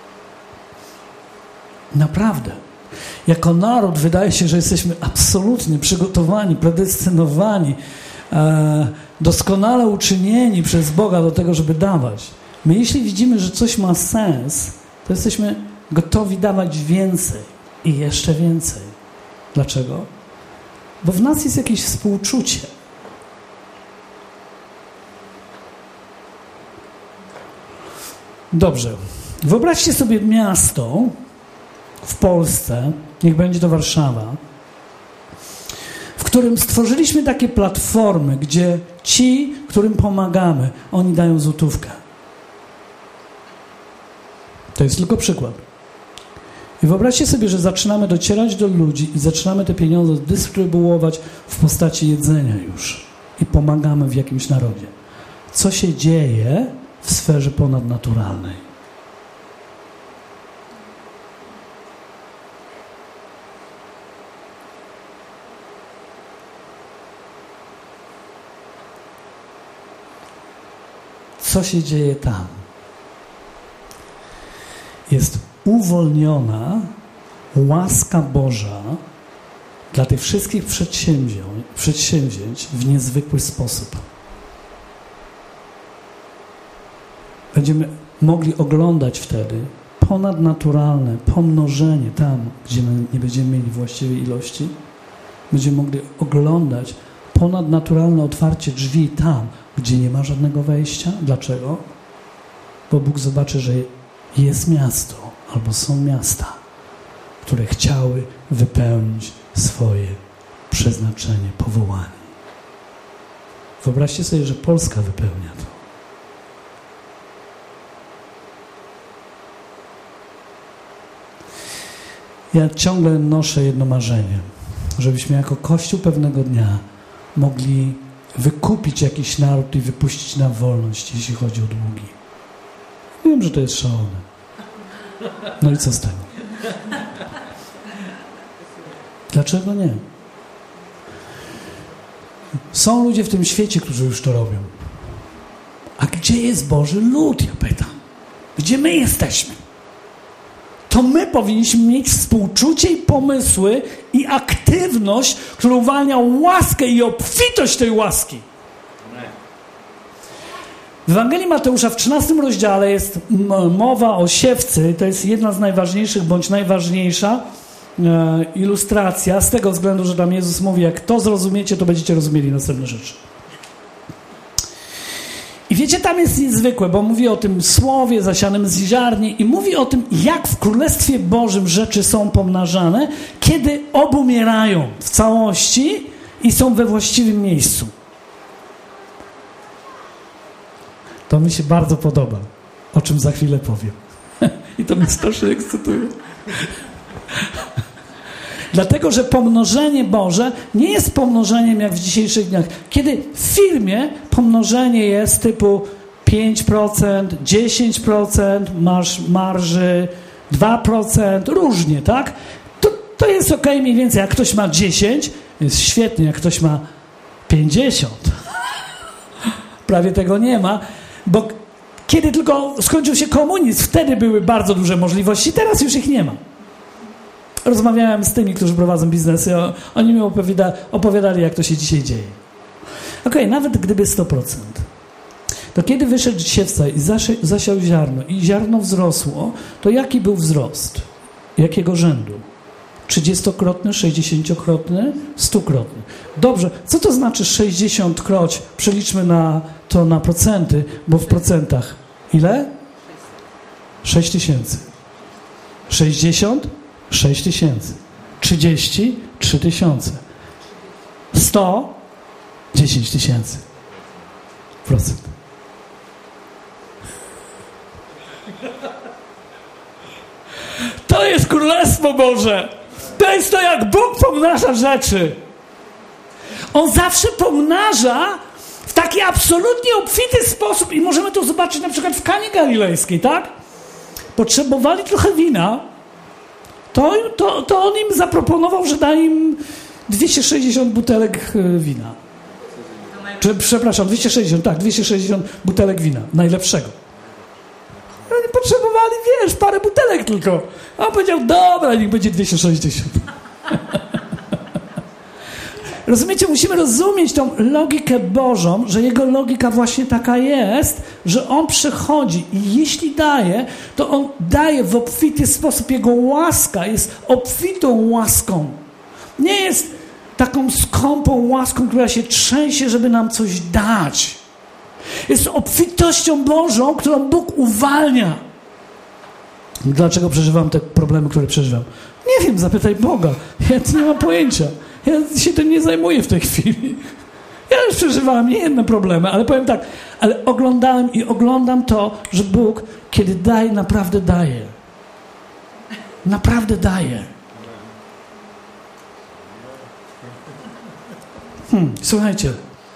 Naprawdę. Jako naród wydaje się, że jesteśmy absolutnie przygotowani, predestynowani, e, doskonale uczynieni przez Boga do tego, żeby dawać. My jeśli widzimy, że coś ma sens, to jesteśmy gotowi dawać więcej i jeszcze więcej. Dlaczego? Bo w nas jest jakieś współczucie. Dobrze. Wyobraźcie sobie miasto w Polsce, niech będzie to Warszawa, w którym stworzyliśmy takie platformy, gdzie ci, którym pomagamy, oni dają złotówkę. To jest tylko przykład. I wyobraźcie sobie, że zaczynamy docierać do ludzi i zaczynamy te pieniądze dystrybuować w postaci jedzenia już. I pomagamy w jakimś narodzie. Co się dzieje w sferze ponadnaturalnej? Co się dzieje tam? Jest uwolniona łaska Boża dla tych wszystkich przedsięwzięć, przedsięwzięć w niezwykły sposób. Będziemy mogli oglądać wtedy ponadnaturalne pomnożenie tam, gdzie nie będziemy mieli właściwej ilości. Będziemy mogli oglądać ponadnaturalne otwarcie drzwi tam, gdzie nie ma żadnego wejścia. Dlaczego? Bo Bóg zobaczy, że jest miasto, albo są miasta, które chciały wypełnić swoje przeznaczenie, powołanie. Wyobraźcie sobie, że Polska wypełnia to. Ja ciągle noszę jedno marzenie, żebyśmy jako Kościół pewnego dnia mogli wykupić jakiś naród i wypuścić na wolność, jeśli chodzi o długi. Wiem, że to jest szalone. No i co z tego? Dlaczego nie? Są ludzie w tym świecie, którzy już to robią. A gdzie jest Boży lud, ja pytam? Gdzie my jesteśmy? To my powinniśmy mieć współczucie i pomysły i aktywność, która uwalnia łaskę i obfitość tej łaski. W Ewangelii Mateusza w trzynastym rozdziale jest mowa o siewcy. To jest jedna z najważniejszych, bądź najważniejsza e, ilustracja, z tego względu, że tam Jezus mówi, jak to zrozumiecie, to będziecie rozumieli następne rzeczy. I wiecie, tam jest niezwykłe, bo mówi o tym słowie zasianym z ziarni i mówi o tym, jak w Królestwie Bożym rzeczy są pomnażane, kiedy obumierają w całości i są we właściwym miejscu. To mi się bardzo podoba, o czym za chwilę powiem. I to mnie strasznie ekscytuje. Dlatego, że pomnożenie Boże nie jest pomnożeniem jak w dzisiejszych dniach. Kiedy w firmie pomnożenie jest typu pięć procent, dziesięć procent, masz marży dwa procent, różnie, tak? To, to jest okej okay, mniej więcej. Jak ktoś ma dziesięć, jest świetnie. Jak ktoś ma pięćdziesiąt, prawie tego nie ma, bo kiedy tylko skończył się komunizm, wtedy były bardzo duże możliwości, teraz już ich nie ma. Rozmawiałem z tymi, którzy prowadzą biznesy, oni mi opowiada, opowiadali, jak to się dzisiaj dzieje. Okej, okay, nawet gdyby sto procent, to kiedy wyszedł siewca i zasiał ziarno i ziarno wzrosło, to jaki był wzrost? Jakiego rzędu? trzydziestokrotny, sześćdziesięciokrotny, stukrotny. Dobrze, co to znaczy sześćdziesiątkroć? Przeliczmy na to na procenty, bo w procentach ile? sześć tysięcy. sześćdziesiąt? sześć tysięcy. trzydzieści? trzy tysiące. sto? dziesięć tysięcy. Procent. To jest Królestwo Boże. To jest to, jak Bóg pomnaża rzeczy. On zawsze pomnaża w taki absolutnie obfity sposób i możemy to zobaczyć na przykład w Kanie Galilejskiej, tak? Potrzebowali trochę wina, to, to, to on im zaproponował, że da im dwieście sześćdziesiąt butelek wina. Czy, przepraszam, dwieście sześćdziesiąt, tak, dwieście sześćdziesiąt butelek wina, najlepszego. Oni potrzebowali, wiesz, parę butelek tylko. A on powiedział, dobra, niech będzie dwieście sześćdziesiąt. Rozumiecie, musimy rozumieć tą logikę Bożą, że Jego logika właśnie taka jest, że On przychodzi i jeśli daje, to On daje w obfity sposób. Jego łaska jest obfitą łaską. Nie jest taką skąpą łaską, która się trzęsie, żeby nam coś dać. Jest obfitością Bożą, którą Bóg uwalnia. Dlaczego przeżywam te problemy, które przeżywam? Nie wiem, zapytaj Boga. Ja nie mam pojęcia. Ja się tym nie zajmuję w tej chwili. Ja już przeżywałem niejedne problemy, ale powiem tak, ale oglądałem i oglądam to, że Bóg, kiedy daje, naprawdę daje. Naprawdę daje. Hmm, słuchajcie.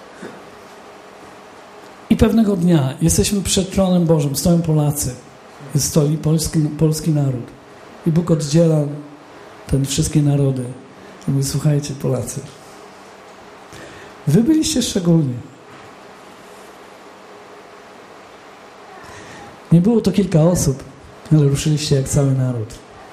I pewnego dnia jesteśmy przed tronem Bożym, stoją Polacy, stoi polski, polski naród. I Bóg oddziela ten wszystkie narody. I mówi, słuchajcie, Polacy, wy byliście szczególni. Nie było to kilka osób, ale ruszyliście jak cały naród.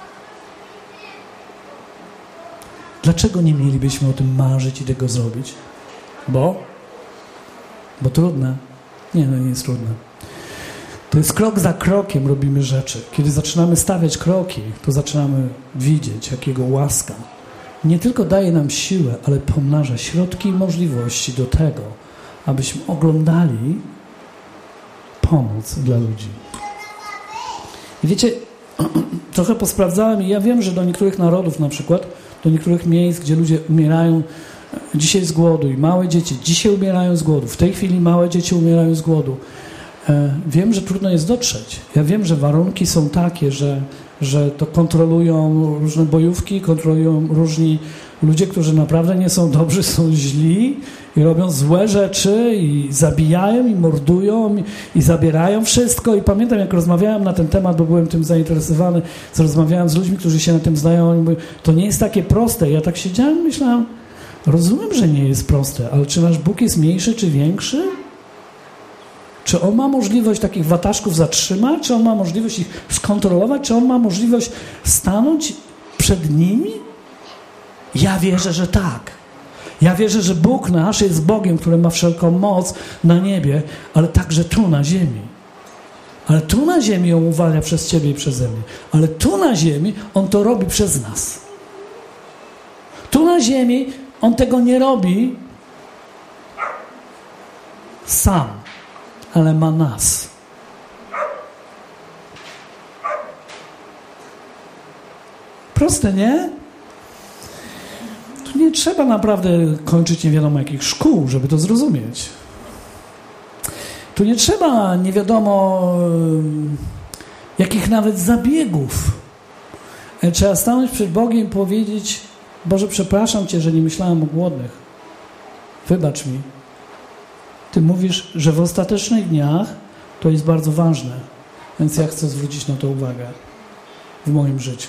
Dlaczego nie mielibyśmy o tym marzyć i tego zrobić? Bo? Bo trudne. Nie, no nie jest trudne. To jest krok za krokiem robimy rzeczy. Kiedy zaczynamy stawiać kroki, to zaczynamy widzieć, jak Jego łaska nie tylko daje nam siłę, ale pomnaża środki i możliwości do tego, abyśmy oglądali pomoc dla ludzi. I wiecie, trochę posprawdzałem i ja wiem, że do niektórych narodów na przykład, do niektórych miejsc, gdzie ludzie umierają dzisiaj z głodu i małe dzieci dzisiaj umierają z głodu. W tej chwili małe dzieci umierają z głodu. Wiem, że trudno jest dotrzeć. Ja wiem, że warunki są takie, że, że to kontrolują różne bojówki, kontrolują różni ludzie, którzy naprawdę nie są dobrzy, są źli i robią złe rzeczy i zabijają i mordują i, i zabierają wszystko. I pamiętam, jak rozmawiałem na ten temat, bo byłem tym zainteresowany, co rozmawiałem z ludźmi, którzy się na tym znają, oni mówią, to nie jest takie proste. Ja tak siedziałem i myślałem, Rozumiem, że nie jest proste, ale czy nasz Bóg jest mniejszy czy większy? Czy On ma możliwość takich wataszków zatrzymać? Czy On ma możliwość ich skontrolować? Czy On ma możliwość stanąć przed nimi? Ja wierzę, że tak. Ja wierzę, że Bóg nasz jest Bogiem, który ma wszelką moc na niebie, ale także tu na ziemi. Ale tu na ziemi On uwalnia przez Ciebie i przeze mnie. Ale tu na ziemi On to robi przez nas. Tu na ziemi On tego nie robi sam, ale ma nas. Proste, nie? Tu nie trzeba naprawdę kończyć nie wiadomo jakich szkół, żeby to zrozumieć. Tu nie trzeba nie wiadomo jakich nawet zabiegów. Trzeba stanąć przed Bogiem i powiedzieć: Boże, przepraszam Cię, że nie myślałem o głodnych. Wybacz mi. Ty mówisz, że w ostatecznych dniach to jest bardzo ważne. Więc ja chcę zwrócić na to uwagę w moim życiu.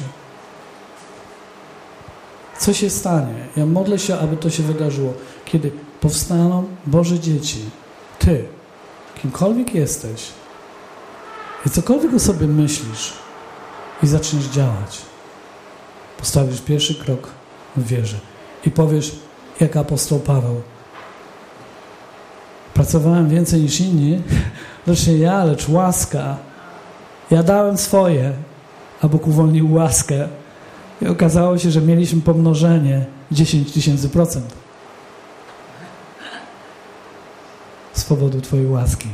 Co się stanie? Ja modlę się, aby to się wydarzyło. Kiedy powstaną Boże dzieci, Ty, kimkolwiek jesteś, i cokolwiek o sobie myślisz i zaczniesz działać, postawisz pierwszy krok w wierze i powiesz, jak apostoł Paweł: pracowałem więcej niż inni, lecz nie ja, lecz łaska. Ja dałem swoje, a Bóg uwolnił łaskę. I okazało się, że mieliśmy pomnożenie dziesięć tysięcy procent z powodu Twojej łaski.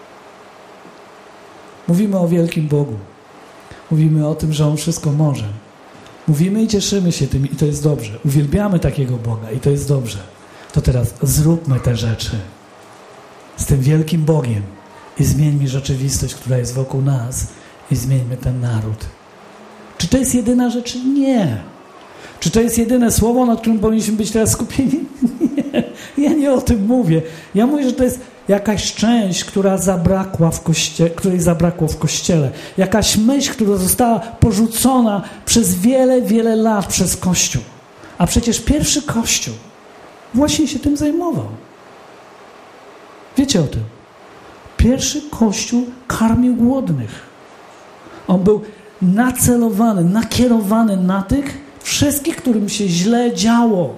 Mówimy o wielkim Bogu. Mówimy o tym, że On wszystko może. Mówimy i cieszymy się tym i to jest dobrze. Uwielbiamy takiego Boga i to jest dobrze. To teraz zróbmy te rzeczy z tym wielkim Bogiem i zmieńmy rzeczywistość, która jest wokół nas, i zmieńmy ten naród. Czy to jest jedyna rzecz? Nie. Czy to jest jedyne słowo, nad którym powinniśmy być teraz skupieni? Nie. Ja nie o tym mówię. Ja mówię, że to jest jakaś część, która zabrakła w koście- której zabrakło w Kościele. Jakaś myśl, która została porzucona przez wiele, wiele lat przez Kościół. A przecież pierwszy Kościół właśnie się tym zajmował. Wiecie o tym? Pierwszy Kościół karmił głodnych. On był nacelowany, nakierowany na tych wszystkich, którym się źle działo.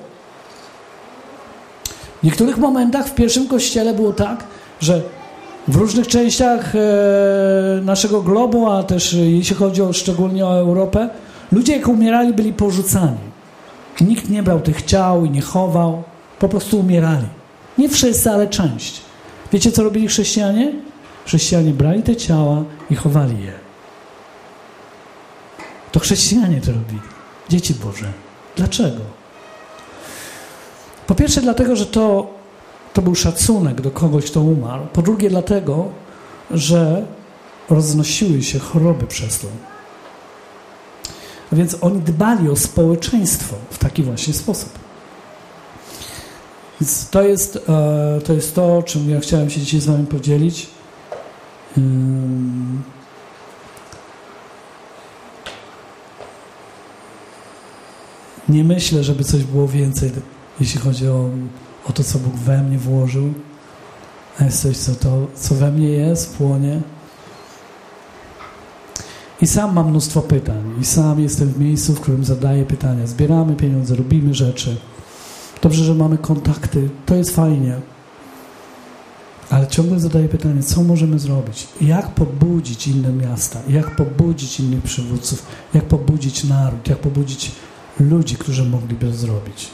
W niektórych momentach w pierwszym Kościele było tak, że w różnych częściach e, naszego globu, a też jeśli chodzi o, szczególnie o Europę, ludzie jak umierali, byli porzucani. Nikt nie brał tych ciał i nie chował. Po prostu umierali. Nie wszyscy, ale część. Wiecie, co robili chrześcijanie? Chrześcijanie brali te ciała i chowali je. To chrześcijanie to robili. Dzieci Boże. Dlaczego? Po pierwsze dlatego, że to, to był szacunek do kogoś, kto umarł. Po drugie dlatego, że roznosiły się choroby przez to. A więc oni dbali o społeczeństwo w taki właśnie sposób. Więc to jest, e, to jest to, o czym ja chciałem się dzisiaj z wami podzielić. Hmm. Nie myślę, żeby coś było więcej, jeśli chodzi o, o to, co Bóg we mnie włożył. A jest coś, co, to, co we mnie jest, płonie. I sam mam mnóstwo pytań. I sam jestem w miejscu, w którym zadaję pytania. Zbieramy pieniądze, robimy rzeczy. Dobrze, że mamy kontakty. To jest fajnie. Ale ciągle zadaję pytanie, co możemy zrobić? Jak pobudzić inne miasta? Jak pobudzić innych przywódców? Jak pobudzić naród? Jak pobudzić ludzi, którzy mogliby to zrobić?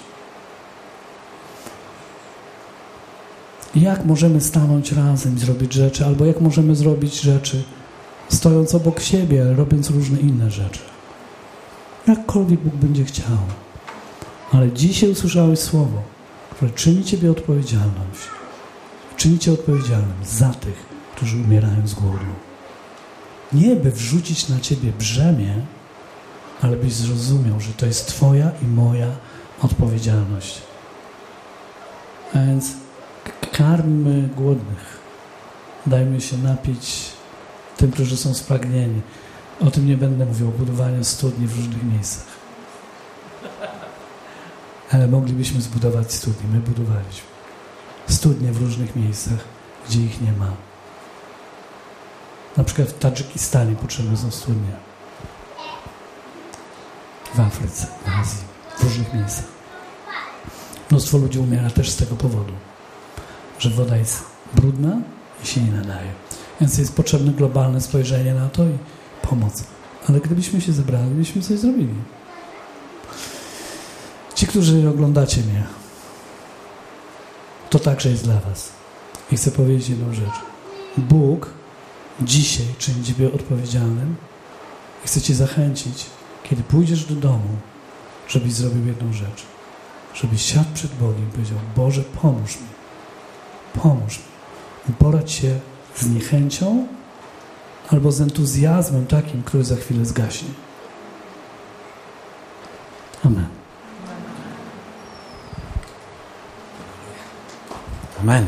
Jak możemy stanąć razem i zrobić rzeczy? Albo jak możemy zrobić rzeczy stojąc obok siebie, ale robiąc różne inne rzeczy? Jakkolwiek Bóg będzie chciał. Ale dzisiaj usłyszałeś słowo, które czyni Ciebie odpowiedzialność. Czyni Cię odpowiedzialnym za tych, którzy umierają z głodu. Nie by wrzucić na Ciebie brzemię, ale byś zrozumiał, że to jest Twoja i moja odpowiedzialność. A więc karmmy głodnych. Dajmy się napić tym, którzy są spragnieni. O tym nie będę mówił, o budowaniu studni w różnych miejscach. ale moglibyśmy zbudować studnie. My budowaliśmy studnie w różnych miejscach, gdzie ich nie ma. Na przykład w Tadżykistanie potrzebne są studnie. W Afryce, w Azji, w różnych miejscach. Mnóstwo ludzi umiera też z tego powodu, że woda jest brudna i się nie nadaje. Więc jest potrzebne globalne spojrzenie na to i pomoc. Ale gdybyśmy się zebrali, byśmy coś zrobili. Ci, którzy oglądacie mnie, to także jest dla was. I chcę powiedzieć jedną rzecz. Bóg dzisiaj czyni ciebie odpowiedzialnym i chce cię zachęcić, kiedy pójdziesz do domu, żebyś zrobił jedną rzecz. Żebyś siadł przed Bogiem i powiedział: Boże, pomóż mi. Pomóż mi. I poradź się z niechęcią albo z entuzjazmem takim, który za chwilę zgaśnie. Amen. Amen.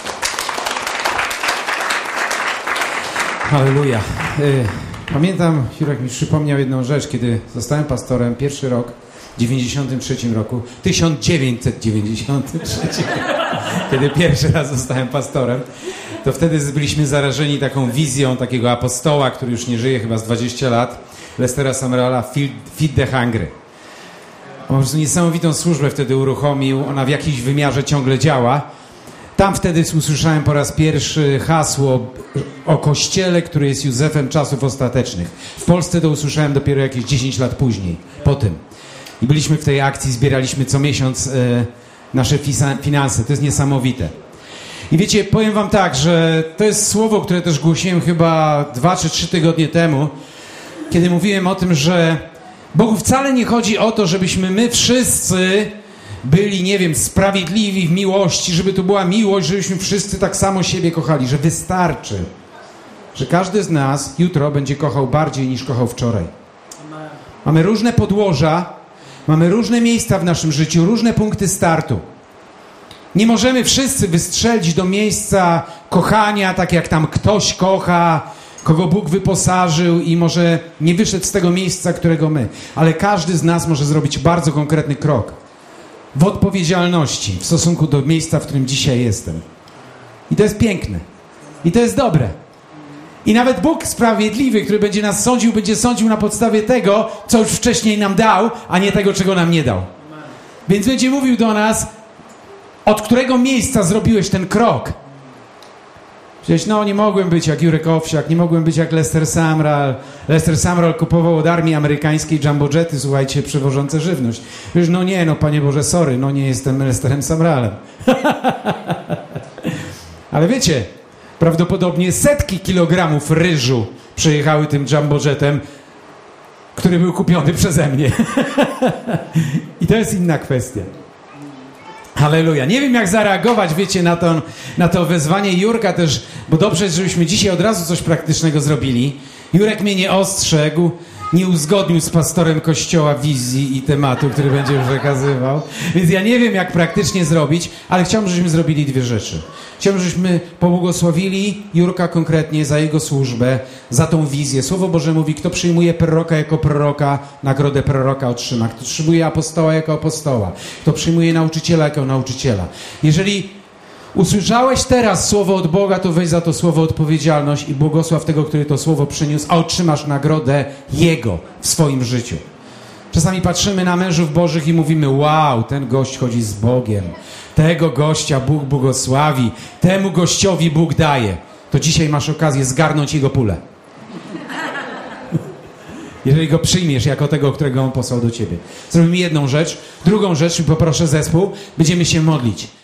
Halleluja. Pamiętam, Jurek mi przypomniał jedną rzecz, kiedy zostałem pastorem pierwszy rok, w dziewięćdziesiątym trzecim roku, tysiąc dziewięćset dziewięćdziesiątym trzecim, kiedy pierwszy raz zostałem pastorem, to wtedy byliśmy zarażeni taką wizją takiego apostoła, który już nie żyje chyba z dwadzieścia lat, Lestera Sumralla, Feed the Hungry. On po prostu niesamowitą służbę wtedy uruchomił, ona w jakimś wymiarze ciągle działa. Tam wtedy usłyszałem po raz pierwszy hasło o Kościele, który jest Józefem czasów ostatecznych. W Polsce to usłyszałem dopiero jakieś dziesięć lat później, po tym. I byliśmy w tej akcji, zbieraliśmy co miesiąc e, nasze fisa, finanse. To jest niesamowite. I wiecie, powiem wam tak, że to jest słowo, które też głosiłem chyba dwa czy trzy tygodnie temu, kiedy mówiłem o tym, że Bogu wcale nie chodzi o to, żebyśmy my wszyscy byli, nie wiem, sprawiedliwi w miłości, żeby to była miłość, żebyśmy wszyscy tak samo siebie kochali, że wystarczy, że każdy z nas jutro będzie kochał bardziej niż kochał wczoraj. Mamy różne podłoża, mamy różne miejsca w naszym życiu, różne punkty startu. Nie możemy wszyscy wystrzelić do miejsca kochania, tak jak tam ktoś kocha, kogo Bóg wyposażył i może nie wyszedł z tego miejsca, którego my. Ale każdy z nas może zrobić bardzo konkretny krok w odpowiedzialności w stosunku do miejsca, w którym dzisiaj jestem. I to jest piękne. I to jest dobre. I nawet Bóg sprawiedliwy, który będzie nas sądził, będzie sądził na podstawie tego, co już wcześniej nam dał, a nie tego, czego nam nie dał. Więc będzie mówił do nas, od którego miejsca zrobiłeś ten krok. Przecież no, nie mogłem być jak Jurek Owsiak, nie mogłem być jak Lester Sumrall. Lester Sumrall kupował od armii amerykańskiej jumbojety, słuchajcie, przewożące żywność. Wiesz, no nie, no Panie Boże, sorry, no nie jestem Lesterem Sumrallem. Ale wiecie, prawdopodobnie setki kilogramów ryżu przejechały tym jumbojetem, który był kupiony przeze mnie. I to jest inna kwestia. Halleluja. Nie wiem, jak zareagować, wiecie, na to, na to wezwanie Jurka też, bo dobrze jest, żebyśmy dzisiaj od razu coś praktycznego zrobili. Jurek mnie nie ostrzegł, nie uzgodnił z pastorem kościoła wizji i tematu, który będzie przekazywał. Więc ja nie wiem, jak praktycznie zrobić, ale chciałbym, żebyśmy zrobili dwie rzeczy. Chciałbym, żebyśmy pobłogosławili Jurka konkretnie za jego służbę, za tą wizję. Słowo Boże mówi, kto przyjmuje proroka jako proroka, nagrodę proroka otrzyma. Kto przyjmuje apostoła jako apostoła. Kto przyjmuje nauczyciela jako nauczyciela. Jeżeli usłyszałeś teraz słowo od Boga, to weź za to słowo odpowiedzialność i błogosław tego, który to słowo przyniósł, a otrzymasz nagrodę Jego w swoim życiu. Czasami patrzymy na mężów Bożych i mówimy, wow, ten gość chodzi z Bogiem. Tego gościa Bóg błogosławi. Temu gościowi Bóg daje. To dzisiaj masz okazję zgarnąć jego pulę. Jeżeli go przyjmiesz jako tego, którego on posłał do ciebie. Zrobimy jedną rzecz. Drugą rzecz, i poproszę zespół, będziemy się modlić.